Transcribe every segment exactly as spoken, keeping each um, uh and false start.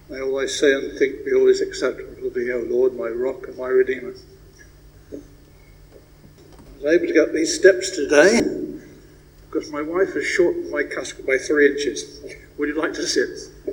May all I say and think be always acceptable to thee, O Lord, my rock and my redeemer. I was able to get up these steps today because my wife has shortened my casket by three inches. Would you like to sit?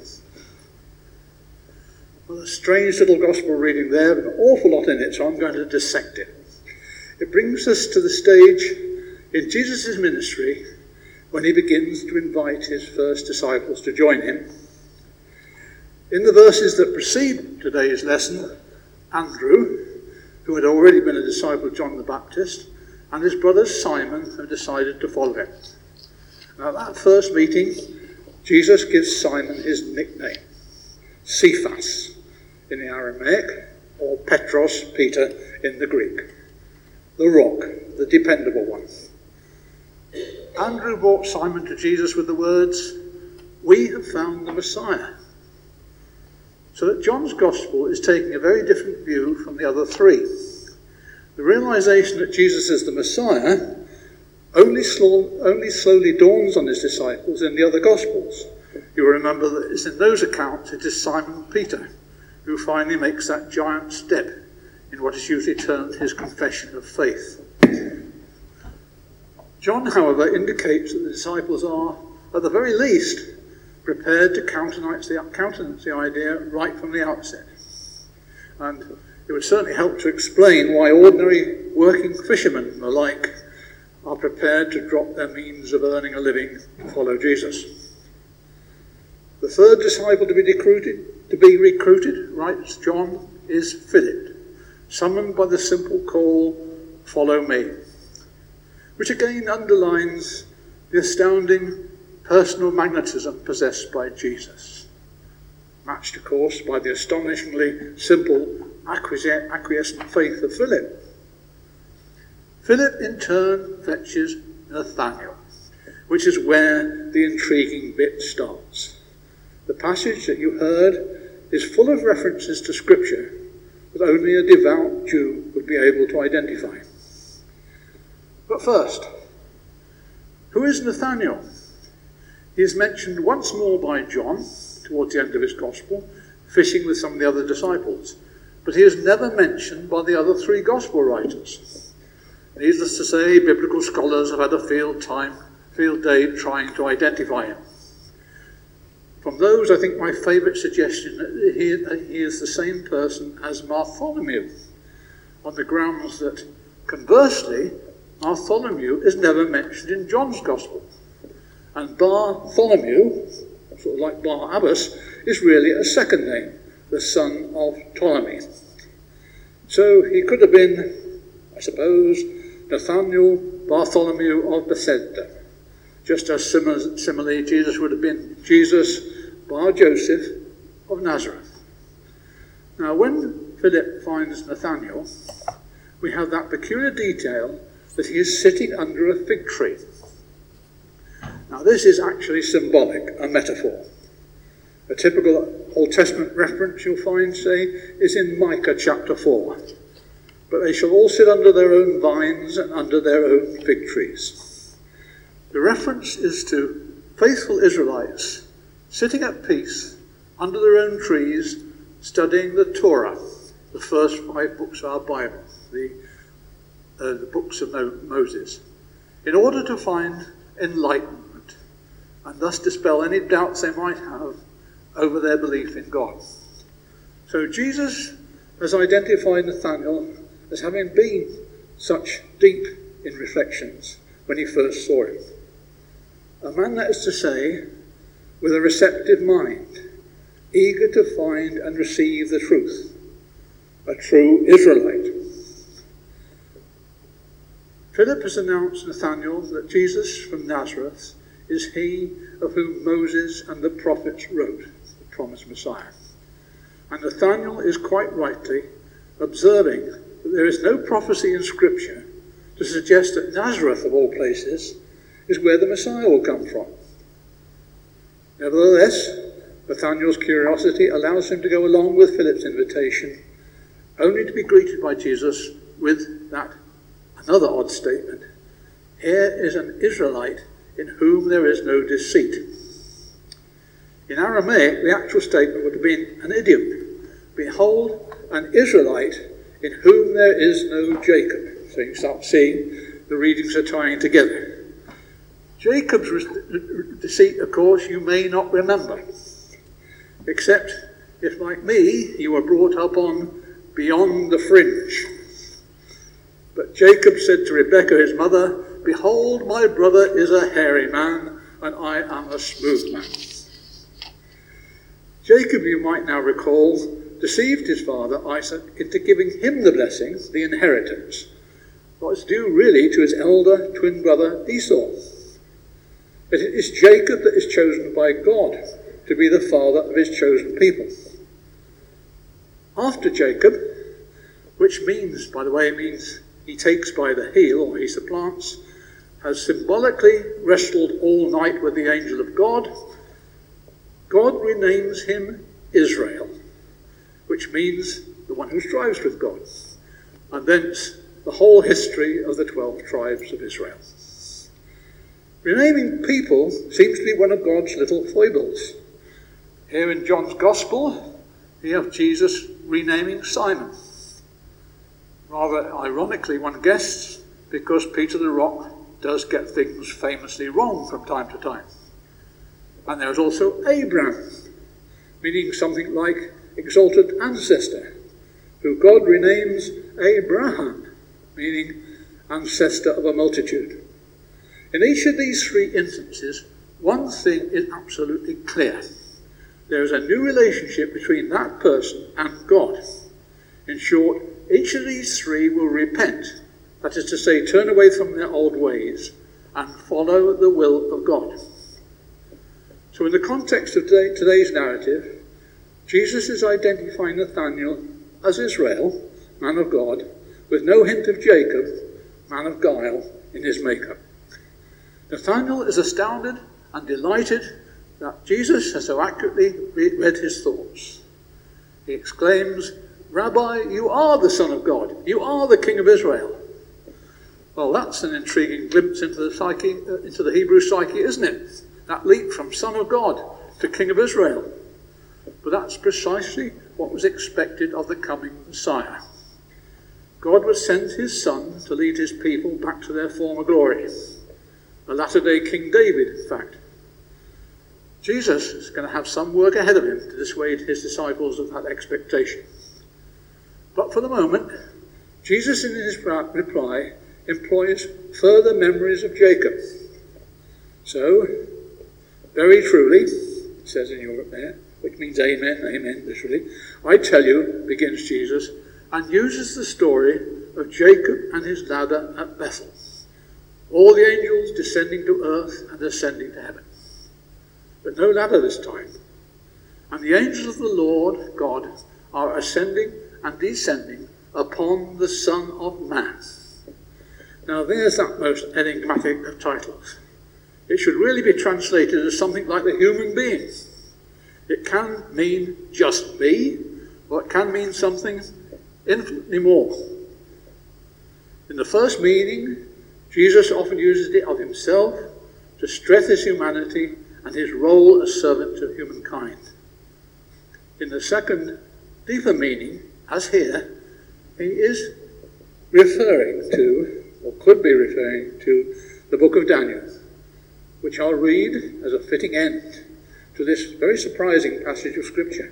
Well, a strange little gospel reading there, but an awful lot in it, so I'm going to dissect it. It brings us to the stage in Jesus' ministry when he begins to invite his first disciples to join him. In the verses that precede today's lesson, Andrew, who had already been a disciple of John the Baptist, and his brother Simon have decided to follow him. Now, at that first meeting, Jesus gives Simon his nickname, Cephas in the Aramaic, or Petros, Peter, in the Greek. The rock, the dependable one. Andrew brought Simon to Jesus with the words, "We have found the Messiah." So that John's Gospel is taking a very different view from the other three. The realization that Jesus is the Messiah only, slow, only slowly dawns on his disciples in the other Gospels. You'll remember that it's in those accounts it is Simon Peter who finally makes that giant step in what is usually termed his confession of faith. John, however, indicates that the disciples are, at the very least, prepared to countenance the, countenance the idea right from the outset. And it would certainly help to explain why ordinary working fishermen alike are prepared to drop their means of earning a living to follow Jesus. The third disciple to be recruited, to be recruited, writes John, is Philip, summoned by the simple call, "Follow me," which again underlines the astounding personal magnetism possessed by Jesus, matched, of course, by the astonishingly simple, acquiescent faith of Philip. Philip, in turn, fetches Nathanael, which is where the intriguing bit starts. The passage that you heard is full of references to Scripture that only a devout Jew would be able to identify. But first, who is Nathanael? He is mentioned once more by John, towards the end of his Gospel, fishing with some of the other disciples. But he is never mentioned by the other three Gospel writers. Needless to say, biblical scholars have had a field time, field day trying to identify him. From those, I think my favourite suggestion that he, he is the same person as Bartholomew, on the grounds that, conversely, Bartholomew is never mentioned in John's Gospel. And Bartholomew, sort of like Bar-Abbas, is really a second name, the son of Ptolemy. So he could have been, I suppose, Nathanael Bartholomew of Bethsaida. Just as similarly, Jesus would have been Jesus Bar-Joseph of Nazareth. Now, when Philip finds Nathanael, we have that peculiar detail that he is sitting under a fig tree. Now, this is actually symbolic, a metaphor. A typical Old Testament reference you'll find, say, is in Micah chapter four. But they shall all sit under their own vines and under their own fig trees. The reference is to faithful Israelites sitting at peace under their own trees, studying the Torah, the first five books of our Bible, the, uh, the books of Moses, in order to find enlightenment and thus dispel any doubts they might have over their belief in God. So Jesus has identified Nathanael as having been such deep in reflections when he first saw him. A man, that is to say, with a receptive mind, eager to find and receive the truth, a true Israelite. Philip has announced Nathanael that Jesus from Nazareth is he of whom Moses and the prophets wrote, the promised Messiah. And Nathanael is quite rightly observing that there is no prophecy in Scripture to suggest that Nazareth, of all places, is where the Messiah will come from. Nevertheless, Nathanael's curiosity allows him to go along with Philip's invitation, only to be greeted by Jesus with that another odd statement. Here is an Israelite in whom there is no deceit. In Aramaic, the actual statement would have been an idiom. Behold, an Israelite in whom there is no Jacob. So you start seeing the readings are tying together. Jacob's deceit, of course, you may not remember, except if, like me, you were brought up on beyond the fringe. But Jacob said to Rebekah, his mother, behold, my brother is a hairy man, and I am a smooth man. Jacob, you might now recall, deceived his father Isaac into giving him the blessing, the inheritance, what is due really to his elder twin brother Esau. But it is Jacob that is chosen by God to be the father of his chosen people. After Jacob, which means, by the way, it means he takes by the heel, or he supplants, has symbolically wrestled all night with the angel of God, God renames him Israel, which means the one who strives with God, and thence the whole history of the twelve tribes of Israel. Renaming people seems to be one of God's little foibles. Here in John's Gospel, we have Jesus renaming Simon. Rather ironically, one guesses, because Peter the Rock does get things famously wrong from time to time. And there's also Abraham, meaning something like exalted ancestor, who God renames Abraham, meaning ancestor of a multitude. In each of these three instances, one thing is absolutely clear. There is a new relationship between that person and God. In short, each of these three will repent, that is to say, turn away from their old ways and follow the will of God. So in the context of today, today's narrative, Jesus is identifying Nathanael as Israel, man of God, with no hint of Jacob, man of guile, in his makeup. Nathanael is astounded and delighted that Jesus has so accurately read his thoughts. He exclaims, Rabbi, you are the Son of God. You are the King of Israel. Well, that's an intriguing glimpse into the psyche, uh, into the Hebrew psyche, isn't it? That leap from Son of God to King of Israel. But that's precisely what was expected of the coming Messiah. God would send his Son to lead his people back to their former glory. A latter-day King David, in fact. Jesus is going to have some work ahead of him to dissuade his disciples of that expectation. But for the moment, Jesus in his reply employs further memories of Jacob. So, very truly, it says in Europe there, which means amen, amen, literally, I tell you, begins Jesus, and uses the story of Jacob and his ladder at Bethel. All the angels descending to earth and ascending to heaven. But no ladder this time. And the angels of the Lord God are ascending and descending upon the Son of Man. Now there's that most enigmatic of titles. It should really be translated as something like the human being. It can mean just me, or it can mean something infinitely more. In the first meaning, Jesus often uses it of himself to stress his humanity and his role as servant to humankind. In the second, deeper meaning, as here, he is referring to, or could be referring to, the book of Daniel, which I'll read as a fitting end to this very surprising passage of Scripture.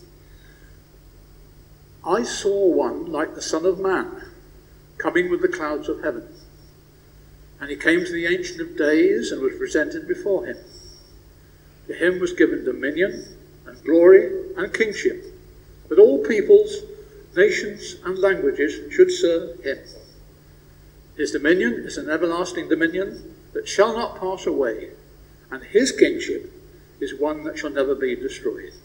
I saw one like the Son of Man, coming with the clouds of heaven. And he came to the Ancient of Days and was presented before him. To him was given dominion and glory and kingship, that all peoples, nations and languages should serve him. His dominion is an everlasting dominion that shall not pass away, and his kingship is one that shall never be destroyed.